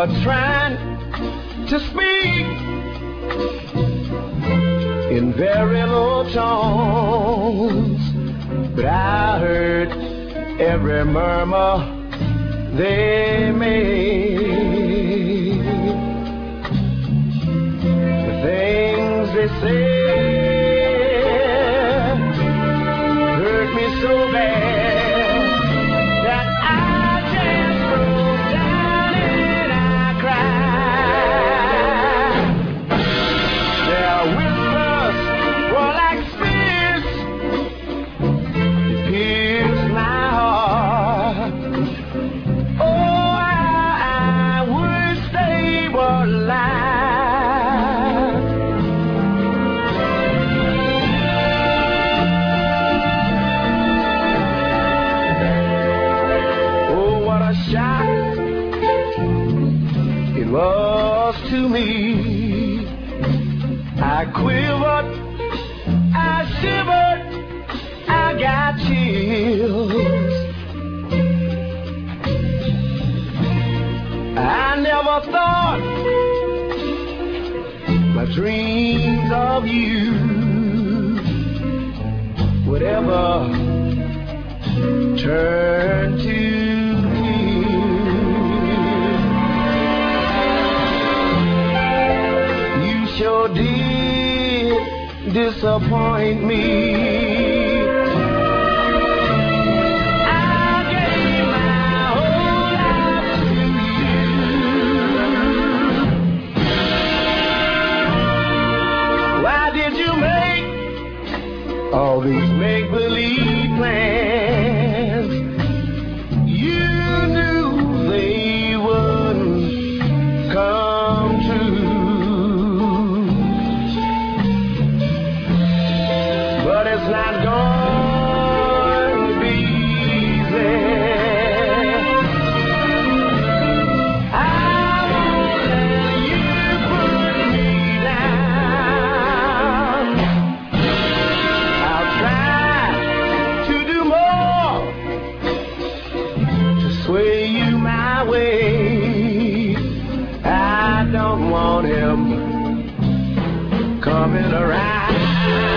were trying to speak in very low tones, but I heard every murmur they made. The things they said hurt me so bad that I just broke down and I cried. Their whispers were like spears, it pierced my heart. Oh, I wish they were alive. Oh, what a shock it was to me. I quivered, I shivered, I got chills. I never thought my dreams of you would ever turn to you. You sure did disappoint me. I gave my whole life to you. Why did you make all these make-believe plans? You knew they wouldn't come true. But it's not going to be easy. I won't let you put me down. I'll try to do more to sway you my way. I don't want him coming around.